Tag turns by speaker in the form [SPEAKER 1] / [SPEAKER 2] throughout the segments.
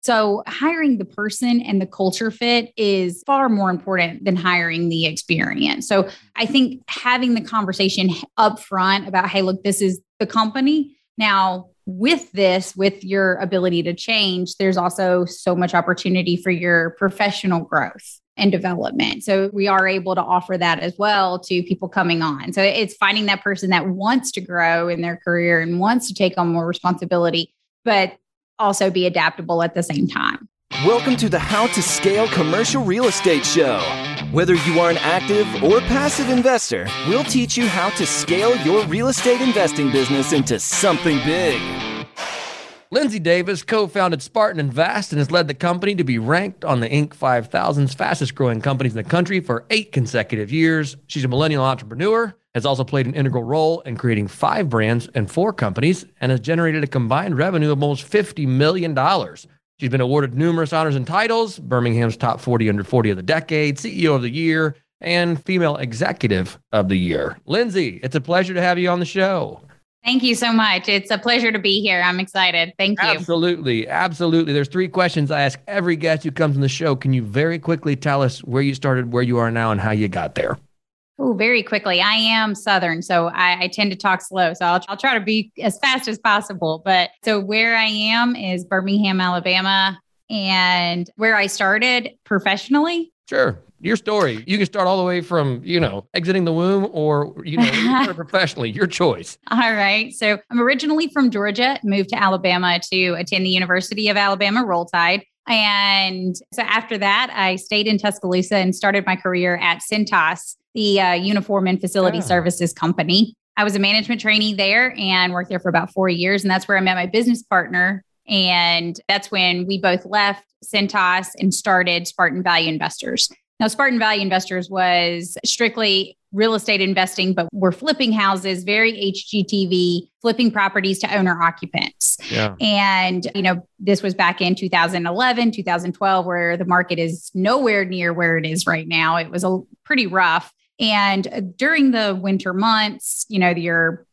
[SPEAKER 1] So hiring the person and the culture fit is far more important than hiring the experience. So I think having the conversation up front about, hey, look, this is the company. Now, with your ability to change, there's also so much opportunity for your professional growth and development. So we are able to offer that as well to people coming on. So it's finding that person that wants to grow in their career and wants to take on more responsibility, but also be adaptable at the same time.
[SPEAKER 2] Welcome to the How to Scale Commercial Real Estate Show. Whether you are an active or passive investor, we'll teach you how to scale your real estate investing business into something big.
[SPEAKER 3] Lindsay Davis co-founded Spartan Invest and has led the company to be ranked on the Inc. 5000's fastest growing companies in the country for 8 consecutive years. She's a millennial entrepreneur, has also played an integral role in creating 5 brands and 4 companies, and has generated a combined revenue of almost $50 million. She's been awarded numerous honors and titles, Birmingham's Top 40 Under 40 of the Decade, CEO of the Year, and Female Executive of the Year. Lindsay, it's a pleasure to have you on the show.
[SPEAKER 1] Thank you so much. It's a pleasure to be here. I'm excited. Thank you.
[SPEAKER 3] Absolutely. There's 3 questions I ask every guest who comes on the show. Can you very quickly tell us where you started, where you are now, and how you got there?
[SPEAKER 1] Oh, very quickly. I am Southern, so I tend to talk slow. So I'll try to be as fast as possible. But so where I am is Birmingham, Alabama, and where I started professionally.
[SPEAKER 3] Sure. Your story. You can start all the way from, exiting the womb or, professionally, your choice.
[SPEAKER 1] All right. So I'm originally from Georgia, moved to Alabama to attend the University of Alabama Roll Tide. And so after that, I stayed in Tuscaloosa and started my career at Cintas, the uniform and facility services company. I was a management trainee there and worked there for about 4 years. And that's where I met my business partner. And that's when we both left Cintas and started Spartan Value Investors. Now, Spartan Value Investors was strictly real estate investing, but we're flipping houses, very HGTV, flipping properties to owner occupants.
[SPEAKER 3] Yeah.
[SPEAKER 1] And, this was back in 2011, 2012, where the market is nowhere near where it is right now. It was pretty rough. And during the winter months, your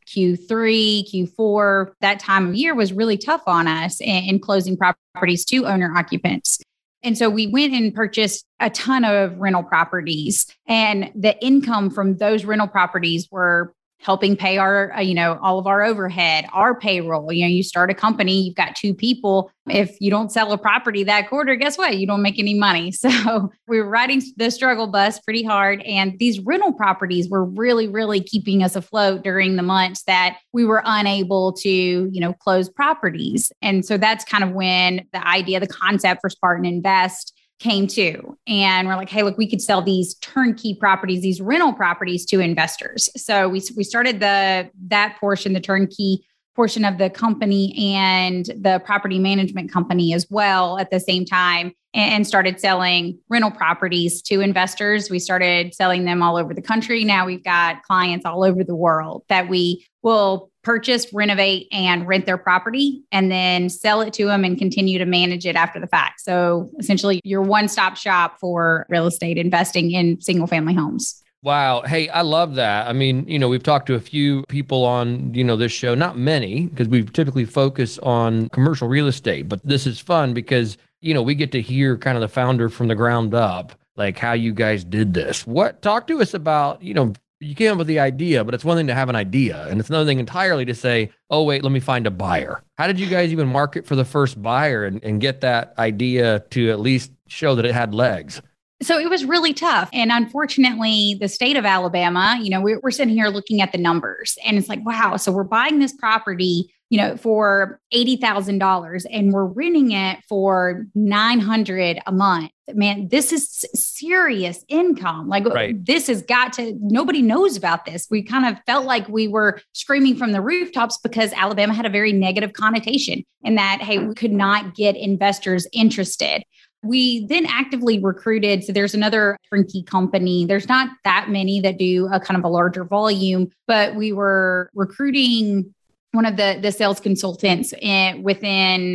[SPEAKER 1] Q3, Q4, that time of year was really tough on us in closing properties to owner occupants. And so we went and purchased a ton of rental properties, and the income from those rental properties were helping pay our, all of our overhead, our payroll. You start a company, you've got 2 people. If you don't sell a property that quarter, guess what? You don't make any money. So we were riding the struggle bus pretty hard. And these rental properties were really, really keeping us afloat during the months that we were unable to, close properties. And so that's kind of when the idea, the concept for Spartan Invest came to. And we're like, hey, look, we could sell these turnkey properties, these rental properties to investors. So we started that portion, the turnkey portion of the company and the property management company as well at the same time, and started selling rental properties to investors. We started selling them all over the country. Now we've got clients all over the world that we will purchase, renovate, and rent their property and then sell it to them and continue to manage it after the fact. So essentially, you're one-stop shop for real estate investing in single-family homes.
[SPEAKER 3] Wow. Hey, I love that. I mean, we've talked to a few people on, this show, not many, because we typically focus on commercial real estate, but this is fun because, we get to hear kind of the founder from the ground up, like how you guys did this. Talk to us about, you came up with the idea, but it's one thing to have an idea. And it's another thing entirely to say, oh, wait, let me find a buyer. How did you guys even market for the first buyer and get that idea to at least show that it had legs?
[SPEAKER 1] So it was really tough. And unfortunately, the state of Alabama, we're sitting here looking at the numbers and it's like, wow, so we're buying this property, for $80,000 and we're renting it for $900 a month. Man, this is serious income. Like
[SPEAKER 3] right.
[SPEAKER 1] This has nobody knows about this. We kind of felt like we were screaming from the rooftops because Alabama had a very negative connotation in that, hey, we could not get investors interested. We then actively recruited. So there's another turnkey company. There's not that many that do a kind of a larger volume, but we were recruiting one of the sales consultants within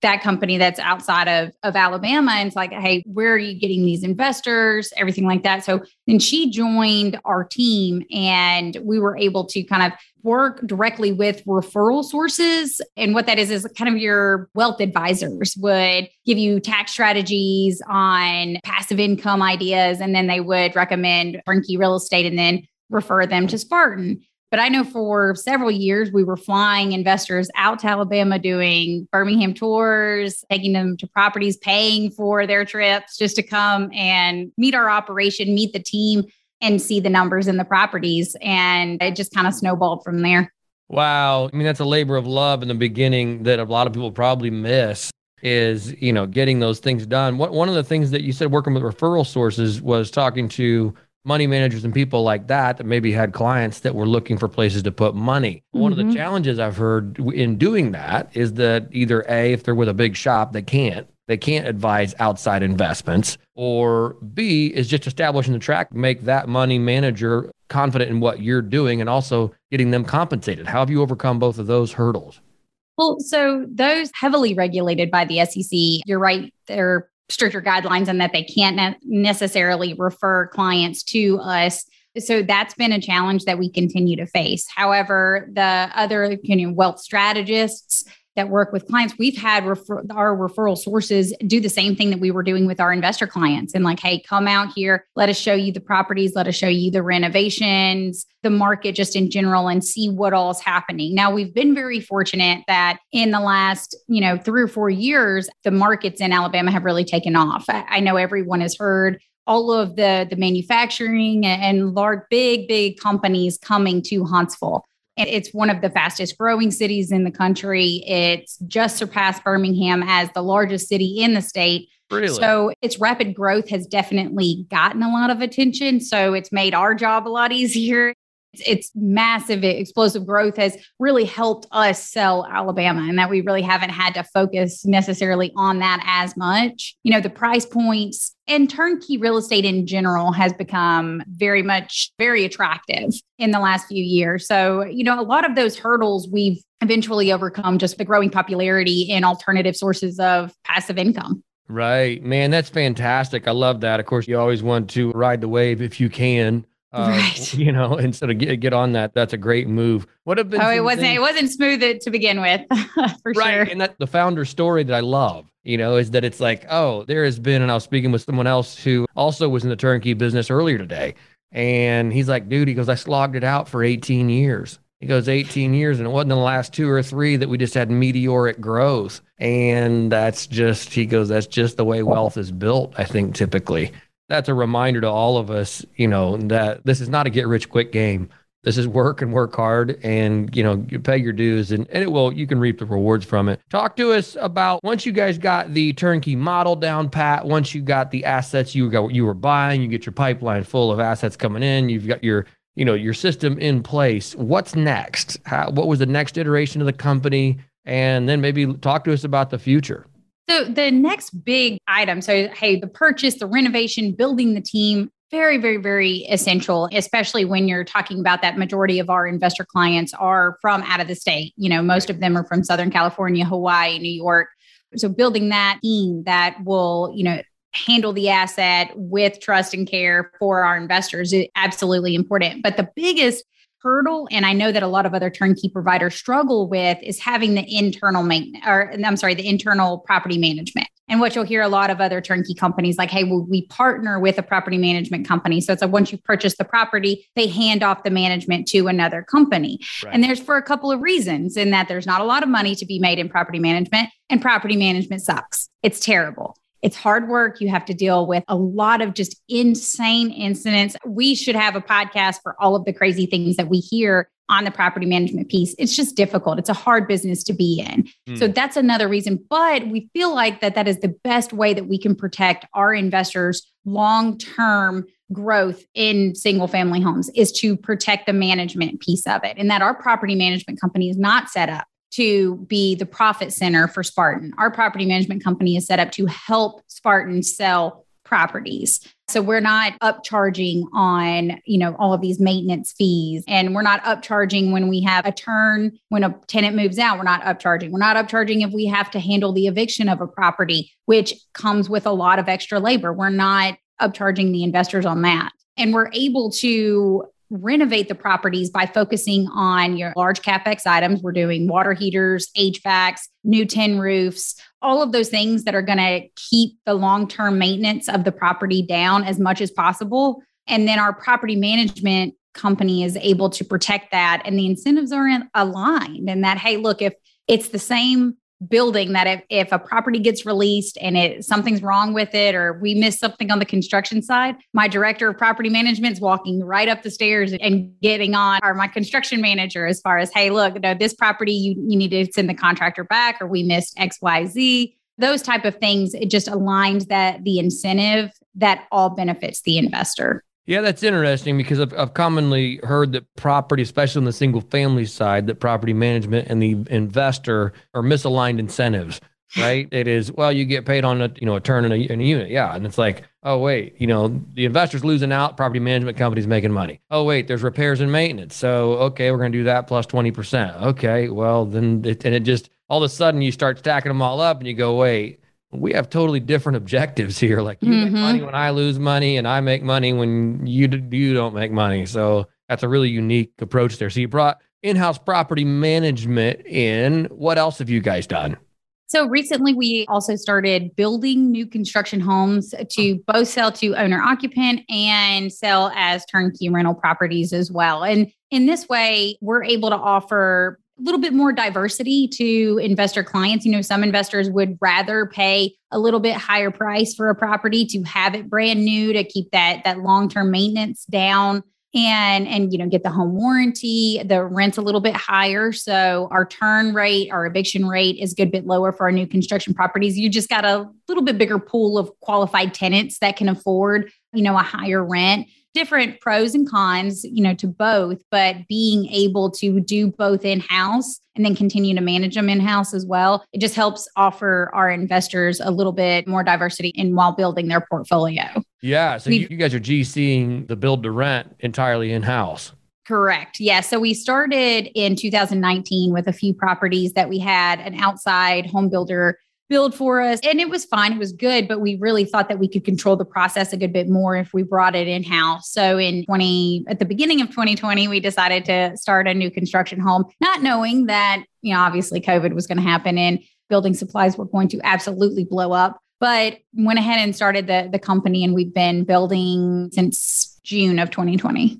[SPEAKER 1] that company that's outside of Alabama. And it's like, hey, where are you getting these investors, everything like that. So then she joined our team and we were able to kind of work directly with referral sources. And what that is kind of your wealth advisors would give you tax strategies on passive income ideas. And then they would recommend turnkey real estate and then refer them to Spartan. But I know for several years, we were flying investors out to Alabama, doing Birmingham tours, taking them to properties, paying for their trips just to come and meet our operation, meet the team, and see the numbers in the properties. And it just kind of snowballed from there.
[SPEAKER 3] Wow. I mean, that's a labor of love in the beginning that a lot of people probably miss is, getting those things done. One of the things that you said working with referral sources was talking to money managers and people like that maybe had clients that were looking for places to put money. One of the challenges I've heard in doing that is that either A, if they're with a big shop, they can't advise outside investments, or B, is just establishing the track, make that money manager confident in what you're doing and also getting them compensated. How have you overcome both of those hurdles?
[SPEAKER 1] Well, so those heavily regulated by the SEC, you're right, they're stricter guidelines and that they can't necessarily refer clients to us. So that's been a challenge that we continue to face. However, the other wealth strategists that work with clients, we've had our referral sources do the same thing that we were doing with our investor clients. And like, hey, come out here, let us show you the properties, let us show you the renovations, the market just in general, and see what all is happening. Now, we've been very fortunate that in the last, 3 or 4 years, the markets in Alabama have really taken off. I know everyone has heard all of the manufacturing and large, big companies coming to Huntsville. It's one of the fastest growing cities in the country. It's just surpassed Birmingham as the largest city in the state.
[SPEAKER 3] Really?
[SPEAKER 1] So its rapid growth has definitely gotten a lot of attention. So it's made our job a lot easier. Its massive, explosive growth has really helped us sell Alabama, and that we really haven't had to focus necessarily on that as much. The price points and turnkey real estate in general has become very attractive in the last few years. So, a lot of those hurdles we've eventually overcome just the growing popularity in alternative sources of passive income.
[SPEAKER 3] Right. Man, that's fantastic. I love that. Of course, you always want to ride the wave if you can.
[SPEAKER 1] Right.
[SPEAKER 3] Instead of get on that. That's a great move. What have been?
[SPEAKER 1] It wasn't smooth to begin with, for
[SPEAKER 3] right.
[SPEAKER 1] sure.
[SPEAKER 3] And that the founder story that I love, is that it's like, there has been, and I was speaking with someone else who also was in the turnkey business earlier today. And he's like, dude, he goes, I slogged it out for 18 years. He goes, 18 years. And it wasn't in the last 2 or 3 that we just had meteoric growth. And that's just the way wealth is built, I think, typically. That's a reminder to all of us, that this is not a get rich quick game. This is work and work hard and, you pay your dues and you can reap the rewards from it. Talk to us about once you guys got the turnkey model down pat, once you got the assets you were buying, you get your pipeline full of assets coming in, you've got your system in place. What's next? What was the next iteration of the company? And then maybe talk to us about the future.
[SPEAKER 1] So the next big item, the purchase, the renovation, building the team, very, very, very essential, especially when you're talking about that majority of our investor clients are from out of the state. Most of them are from Southern California, Hawaii, New York. So building that team that will, handle the asset with trust and care for our investors is absolutely important. But the biggest hurdle, and I know that a lot of other turnkey providers struggle with, is having the internal the internal property management. And what you'll hear a lot of other turnkey companies like, hey, well, we partner with a property management company. So it's like once you purchase the property, they hand off the management to another company. Right. And there's for a couple of reasons in that there's not a lot of money to be made in property management, and property management sucks. It's terrible. It's hard work. You have to deal with a lot of just insane incidents. We should have a podcast for all of the crazy things that we hear on the property management piece. It's just difficult. It's a hard business to be in. So that's another reason. But we feel like that is the best way that we can protect our investors' long-term growth in single family homes is to protect the management piece of it. And that our property management company is not set up to be the profit center for Spartan. Our property management company is set up to help Spartan sell properties. So we're not upcharging on, all of these maintenance fees. And we're not upcharging when we have a turn, when a tenant moves out, we're not upcharging. We're not upcharging if we have to handle the eviction of a property, which comes with a lot of extra labor. We're not upcharging the investors on that. And we're able to renovate the properties by focusing on your large CapEx items. We're doing water heaters, HVACs, new tin roofs, all of those things that are going to keep the long-term maintenance of the property down as much as possible. And then our property management company is able to protect that. And the incentives are aligned and that, hey, look, if it's the same building that if a property gets released and something's wrong with it or we miss something on the construction side, my director of property management is walking right up the stairs and getting on, or my construction manager as far as, hey, look, this property, you need to send the contractor back or we missed XYZ. Those type of things, it just aligns the incentive that all benefits the investor.
[SPEAKER 3] Yeah, that's interesting because I've commonly heard that property, especially on the single family side, that property management and the investor are misaligned incentives, right? It is, well, you get paid on a turn in a unit. Yeah. And it's like, oh, wait, the investor's losing out, property management company's making money. Oh, wait, there's repairs and maintenance. So, okay, we're going to do that plus 20%. Okay, well, then it just, all of a sudden you start stacking them all up and you go, wait, we have totally different objectives here. Like you make money when I lose money and I make money when you don't make money. So that's a really unique approach there. So you brought in-house property management in. What else have you guys done?
[SPEAKER 1] So recently we also started building new construction homes to both sell to owner occupant and sell as turnkey rental properties as well. And in this way, we're able to offer a little bit more diversity to investor clients. Some investors would rather pay a little bit higher price for a property to have it brand new, to keep that long-term maintenance down and get the home warranty, the rent's a little bit higher. So our turn rate, our eviction rate is a good bit lower for our new construction properties. You just got a little bit bigger pool of qualified tenants that can afford, a higher rent. Different pros and cons, to both, but being able to do both in-house and then continue to manage them in-house as well. It just helps offer our investors a little bit more diversity while building their portfolio.
[SPEAKER 3] Yeah. So you guys are GCing the build to rent entirely in-house.
[SPEAKER 1] Correct. Yeah. So we started in 2019 with a few properties that we had an outside home builder build for us. And it was fine. It was good, but we really thought that we could control the process a good bit more if we brought it in-house. So at the beginning of 2020, we decided to start a new construction home, not knowing that, obviously COVID was going to happen and building supplies were going to absolutely blow up, but went ahead and started the company, and we've been building since June of 2020.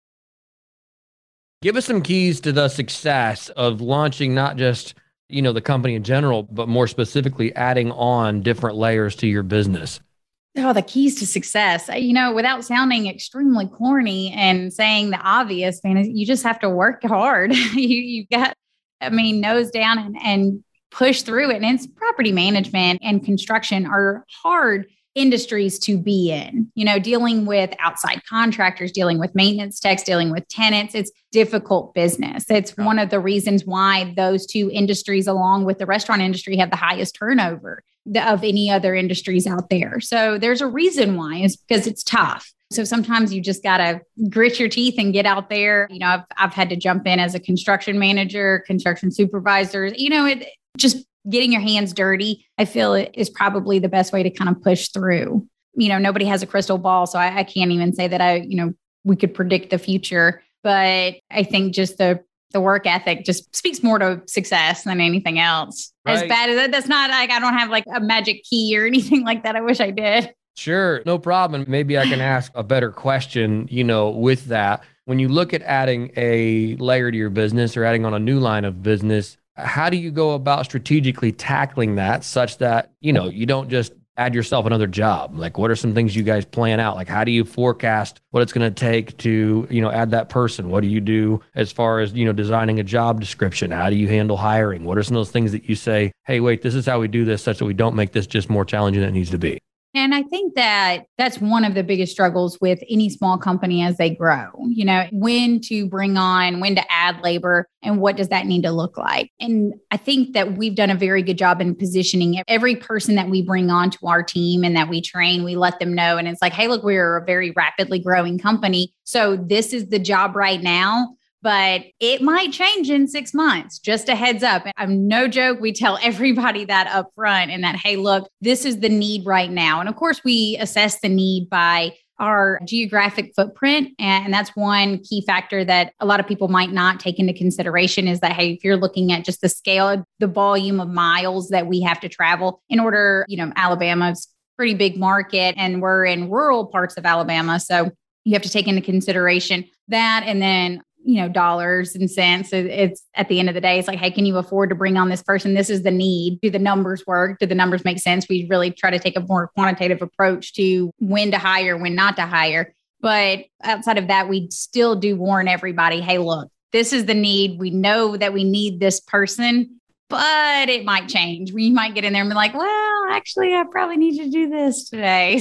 [SPEAKER 3] Give us some keys to the success of launching not just the company in general, but more specifically adding on different layers to your business.
[SPEAKER 1] Oh, the keys to success, without sounding extremely corny and saying the obvious, man, you just have to work hard. you got, nose down and push through it. And it's property management and construction are hard industries to be in, dealing with outside contractors, dealing with maintenance techs, dealing with tenants. It's difficult business. It's one of the reasons why those two industries, along with the restaurant industry, have the highest turnover of any other industries out there. So there's a reason why, is because it's tough. So sometimes you just got to grit your teeth and get out there. I've had to jump in as a construction manager, construction supervisor, just getting your hands dirty, I feel it is probably the best way to kind of push through. Nobody has a crystal ball, so I can't even say that we could predict the future. But I think just the work ethic just speaks more to success than anything else. Right. As bad as that, that's not like I don't have like a magic key or anything like that. I wish I did.
[SPEAKER 3] Sure, no problem. Maybe I can ask a better question, with that. When you look at adding a layer to your business or adding on a new line of business, how do you go about strategically tackling that such that, you don't just add yourself another job? Like, what are some things you guys plan out? Like, how do you forecast what it's going to take to, add that person? What do you do as far as, designing a job description? How do you handle hiring? What are some of those things that you say, hey, wait, this is how we do this such that we don't make this just more challenging than it needs to be?
[SPEAKER 1] And I think that that's one of the biggest struggles with any small company as they grow, when to bring on, when to add labor, and what does that need to look like? And I think that we've done a very good job in positioning every person that we bring on to our team and that we train, we let them know. And it's like, hey, look, we're a very rapidly growing company. So this is the job right now. But it might change in 6 months, just a heads up. I'm no joke. We tell everybody that up front and that, hey, look, this is the need right now. And of course, we assess the need by our geographic footprint. And that's one key factor that a lot of people might not take into consideration is that, hey, if you're looking at just the scale, the volume of miles that we have to travel in order, Alabama's a pretty big market and we're in rural parts of Alabama. So you have to take into consideration that. And then dollars and cents. It's at the end of the day, it's like, hey, can you afford to bring on this person? This is the need. Do the numbers work? Do the numbers make sense? We really try to take a more quantitative approach to when to hire, when not to hire. But outside of that, we still do warn everybody, hey, look, this is the need. We know that we need this person, but it might change. We might get in there and be like, well, actually, I probably need you to do this today.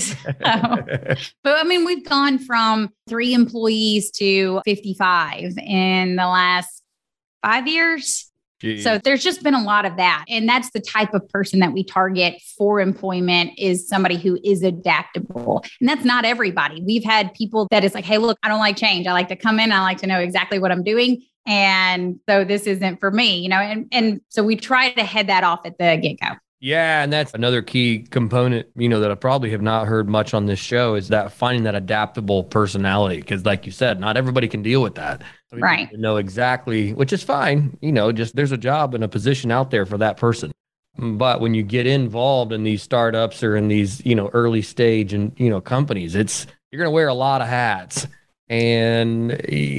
[SPEAKER 1] But we've gone from 3 employees to 55 in the last 5 years.
[SPEAKER 3] Jeez.
[SPEAKER 1] So there's just been a lot of that. And that's the type of person that we target for employment is somebody who is adaptable. And that's not everybody. We've had people that is like, hey, look, I don't like change. I like to come in. I like to know exactly what I'm doing. And so this isn't for me, and so we try to head that off at the get-go.
[SPEAKER 3] Yeah. And that's another key component, that I probably have not heard much on this show is that finding that adaptable personality. Because like you said, not everybody can deal with that. So we
[SPEAKER 1] right.
[SPEAKER 3] know exactly, which is fine. Just there's a job and a position out there for that person. But when you get involved in these startups or in these, early stage and, companies, you're going to wear a lot of hats. And,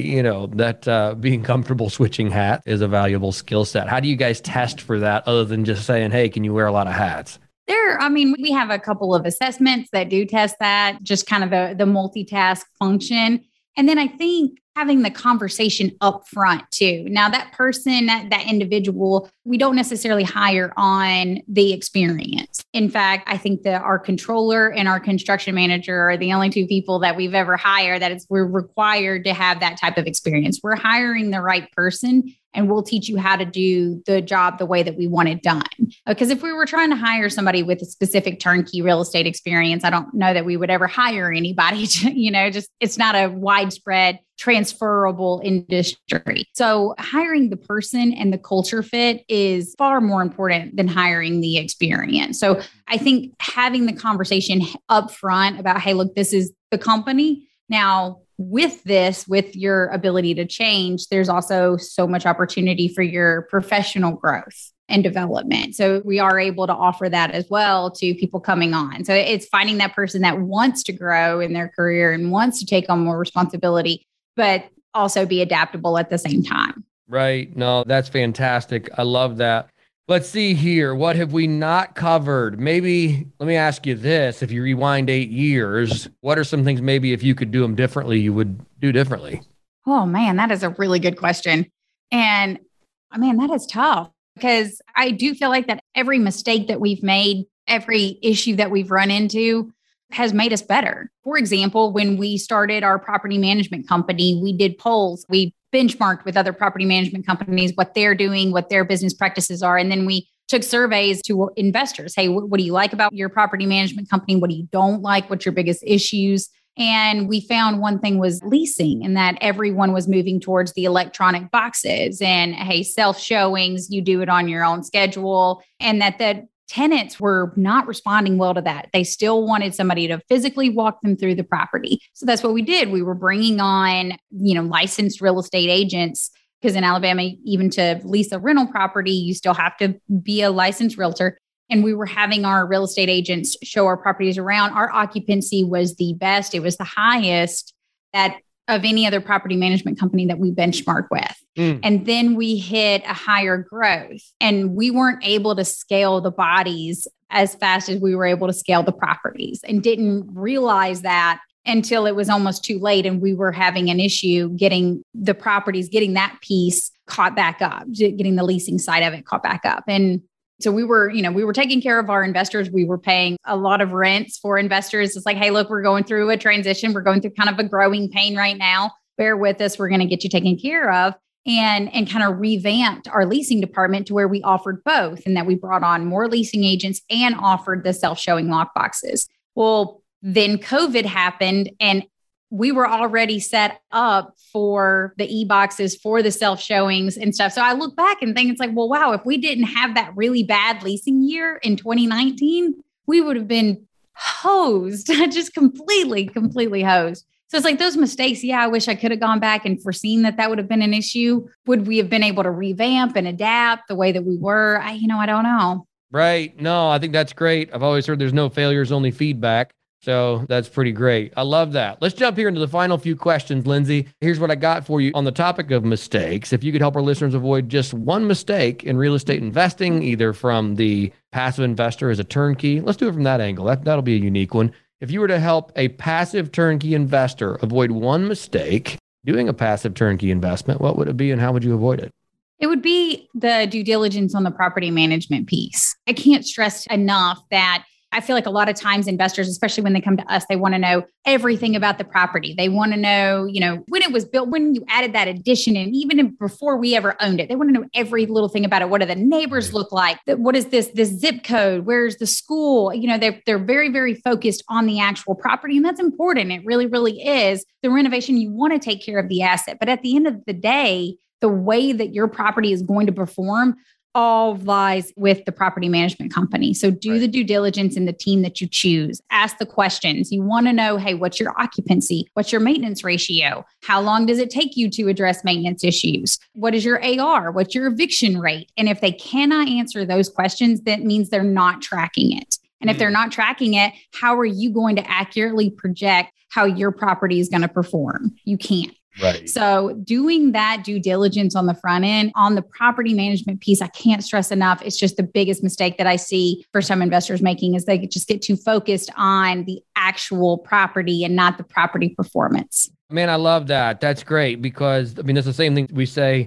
[SPEAKER 3] that being comfortable switching hat is a valuable skill set. How do you guys test for that other than just saying, hey, can you wear a lot of hats?
[SPEAKER 1] We have a couple of assessments that do test that, just kind of the multitask function. And then I think having the conversation up front too. Now that person, that individual, we don't necessarily hire on the experience. In fact, I think that our controller and our construction manager are the only 2 people that we've ever hired we're required to have that type of experience. We're hiring the right person and we'll teach you how to do the job the way that we want it done. Because if we were trying to hire somebody with a specific turnkey real estate experience, I don't know that we would ever hire anybody to, it's not a widespread transferable industry. So hiring the person and the culture fit is far more important than hiring the experience. So I think having the conversation up front about, hey, look, this is the company. Now, with your ability to change, there's also so much opportunity for your professional growth and development. So we are able to offer that as well to people coming on. So it's finding that person that wants to grow in their career and wants to take on more responsibility, but also be adaptable at the same time.
[SPEAKER 3] Right. No, that's fantastic. I love that. Let's see here. What have we not covered? Maybe let me ask you this. If you rewind 8 years, what are some things maybe if you could do them differently, you would do differently?
[SPEAKER 1] Oh, man, that is a really good question. And that is tough because I do feel like that every mistake that we've made, every issue that we've run into has made us better. For example, when we started our property management company, we did polls. We benchmarked with other property management companies, what they're doing, what their business practices are. And then we took surveys to investors. Hey, what do you like about your property management company? What do you don't like? What's your biggest issues? And we found one thing was leasing and that everyone was moving towards the electronic boxes and, hey, self-showings, you do it on your own schedule. And that tenants were not responding well to that. They still wanted somebody to physically walk them through the property. So that's what we did. We were bringing on, licensed real estate agents because in Alabama, even to lease a rental property, you still have to be a licensed realtor. And we were having our real estate agents show our properties around. Our occupancy was the best. It was the highest of any other property management company that we benchmarked with. And then we hit a higher growth and we weren't able to scale the bodies as fast as we were able to scale the properties and didn't realize that until it was almost too late. And we were having an issue getting the properties, getting that piece caught back up, getting the leasing side of it caught back up. And So we were taking care of our investors. We were paying a lot of rents for investors. It's like, hey, look, we're going through a transition. We're going through kind of a growing pain right now. Bear with us. We're going to get you taken care of. And kind of revamped our leasing department to where we offered both, and that we brought on more leasing agents and offered the self-showing lockboxes. Well, then COVID happened, and we were already set up for the e-boxes, for the self-showings and stuff. So I look back and think, it's like, well, wow, if we didn't have that really bad leasing year in 2019, we would have been hosed, just completely hosed. So it's like those mistakes. Yeah, I wish I could have gone back and foreseen that would have been an issue. Would we have been able to revamp and adapt the way that we were? I don't know.
[SPEAKER 3] Right. No, I think that's great. I've always heard there's no failures, only feedback. So that's pretty great. I love that. Let's jump here into the final few questions, Lindsay. Here's what I got for you on the topic of mistakes. If you could help our listeners avoid just one mistake in real estate investing, either from the passive investor as a turnkey, let's do it from that angle. That'll be a unique one. If you were to help a passive turnkey investor avoid one mistake doing a passive turnkey investment, what would it be and how would you avoid it?
[SPEAKER 1] It would be the due diligence on the property management piece. I can't stress enough that I feel like a lot of times investors, especially when they come to us, they want to know everything about the property. They want to know, when it was built, when you added that addition in, even before we ever owned it. They want to know every little thing about it. What do the neighbors look like? What is this zip code? Where's the school? They're very, very focused on the actual property. And that's important. It really, really is. The renovation, you want to take care of the asset. But at the end of the day, the way that your property is going to perform all lies with the property management company. So do the due diligence in the team that you choose. Ask the questions. You want to know, hey, what's your occupancy? What's your maintenance ratio? How long does it take you to address maintenance issues? What is your AR? What's your eviction rate? And if they cannot answer those questions, that means they're not tracking it. And if they're not tracking it, how are you going to accurately project how your property is going to perform? You can't.
[SPEAKER 3] Right.
[SPEAKER 1] So doing that due diligence on the front end, on the property management piece, I can't stress enough. It's just the biggest mistake that I see for some investors making is they just get too focused on the actual property and not the property performance.
[SPEAKER 3] Man, I love that. That's great because, that's the same thing we say,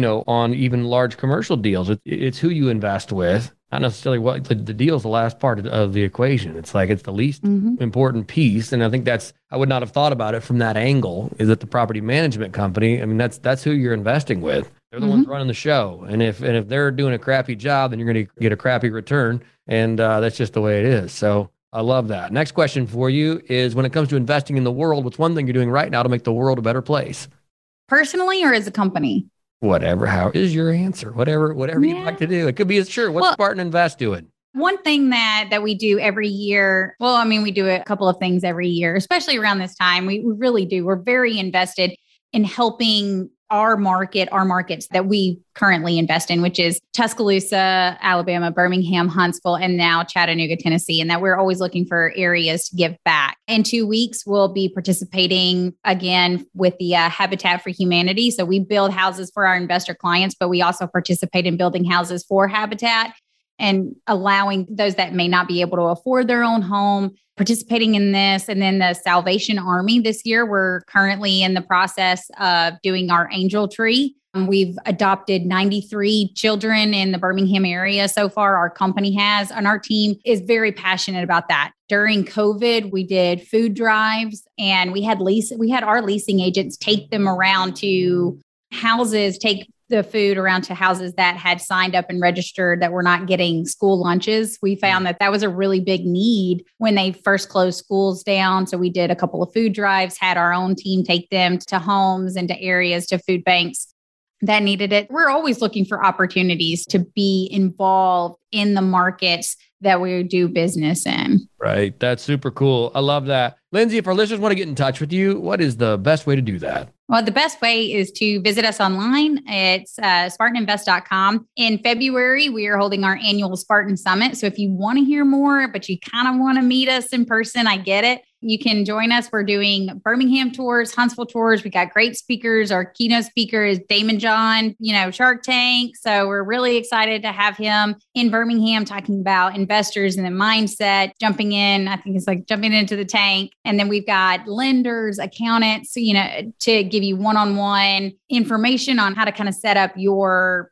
[SPEAKER 3] on even large commercial deals. It's who you invest with, not necessarily what the deal is the last part of the equation. It's like it's the least important piece. And I think I would not have thought about it from that angle, is that the property management company, that's who you're investing with. They're the ones running the show. And if they're doing a crappy job, then you're going to get a crappy return. And that's just the way it is. So I love that. Next question for you is, when it comes to investing in the world, what's one thing you're doing right now to make the world a better place?
[SPEAKER 1] Personally or as a company?
[SPEAKER 3] Whatever, how is your answer? Whatever you'd like to do. It could be what's Spartan Invest doing?
[SPEAKER 1] One thing that we do every year, we do a couple of things every year, especially around this time. We really do. We're very invested in helping our markets that we currently invest in, which is Tuscaloosa, Alabama, Birmingham, Huntsville, and now Chattanooga, Tennessee, and that we're always looking for areas to give back. In 2 weeks, we'll be participating again with the Habitat for Humanity. So we build houses for our investor clients, but we also participate in building houses for Habitat and allowing those that may not be able to afford their own home, participating in this. And then the Salvation Army this year, we're currently in the process of doing our angel tree. We've adopted 93 children in the Birmingham area so far. Our company has, and our team is very passionate about that. During COVID, we did food drives, and we had our leasing agents take them around to houses, take the food around to houses that had signed up and registered that were not getting school lunches. We found that was a really big need when they first closed schools down. So we did a couple of food drives, had our own team take them to homes and to areas, to food banks that needed it. We're always looking for opportunities to be involved in the markets that we do business in.
[SPEAKER 3] Right. That's super cool. I love that. Lindsay, if our listeners want to get in touch with you, what is the best way to do that?
[SPEAKER 1] Well, the best way is to visit us online. It's SpartanInvest.com. In February, we are holding our annual Spartan Summit. So if you want to hear more, but you kind of want to meet us in person, I get it. You can join us. We're doing Birmingham tours, Huntsville tours. We got great speakers. Our keynote speaker is Damon John, Shark Tank. So we're really excited to have him in Birmingham talking about investors and the mindset, jumping in. I think it's like jumping into the tank. And then we've got lenders, accountants, to give you one-on-one information on how to kind of set up your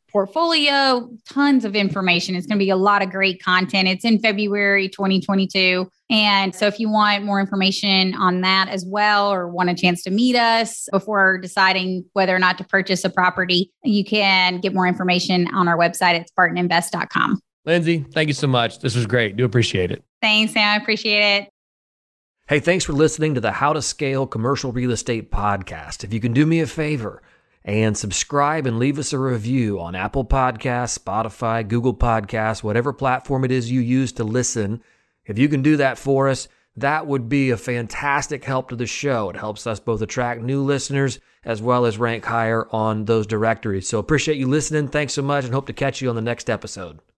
[SPEAKER 1] portfolio, tons of information. It's going to be a lot of great content. It's in February 2022. And so if you want more information on that as well, or want a chance to meet us before deciding whether or not to purchase a property, you can get more information on our website at spartaninvest.com.
[SPEAKER 3] Lindsay, thank you so much. This was great. Do appreciate it.
[SPEAKER 1] Thanks, Sam. I appreciate it.
[SPEAKER 4] Hey, thanks for listening to the How to Scale Commercial Real Estate podcast. If you can do me a favor and subscribe and leave us a review on Apple Podcasts, Spotify, Google Podcasts, whatever platform it is you use to listen, if you can do that for us, that would be a fantastic help to the show. It helps us both attract new listeners as well as rank higher on those directories. So appreciate you listening. Thanks so much and hope to catch you on the next episode.